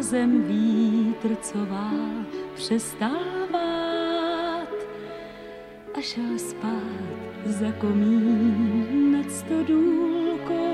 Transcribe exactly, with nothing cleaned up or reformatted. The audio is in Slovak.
zem vítr, co vál, přestávat a šel spát za komín nad stodůlkou.